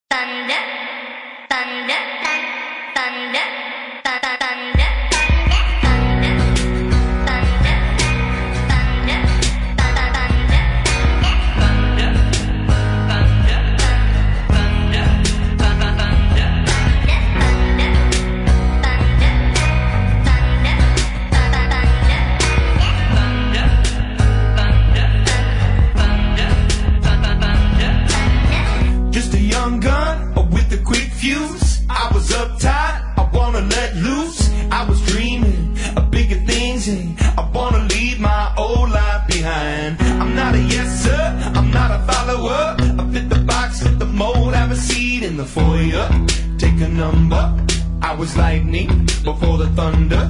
thunder, thunder, thunder, thunder, thunder. I was uptight, I wanna let loose. I was dreaming of bigger things, and I wanna leave my old life behind. I'm not a yes sir, I'm not a follower. I fit the box, fit the mold, have a seat in the foyer. Take a number, I was lightning before the thunder.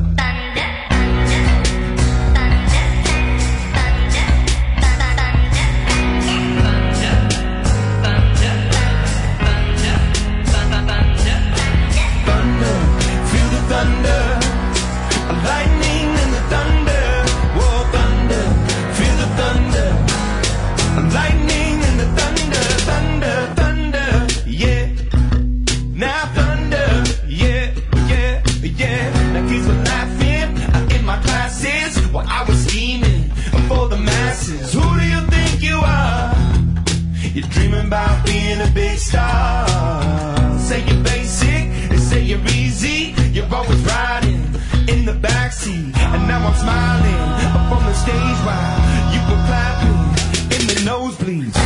Who do you think you are? You're dreaming about being a big star. Say you're basic, and say you're easy. You're always riding in the backseat, and now I'm smiling up on the stage while you were clapping in the nosebleeds.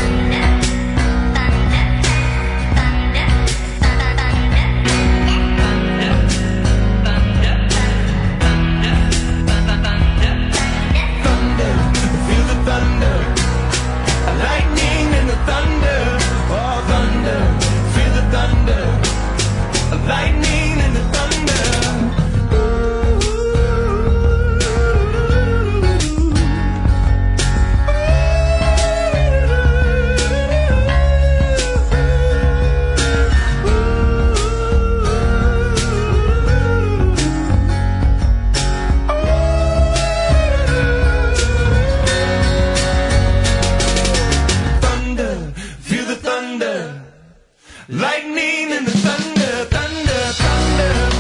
Lightning and the thunder. Thunder, feel the thunder. Lightning and the thunder, thunder, thunder.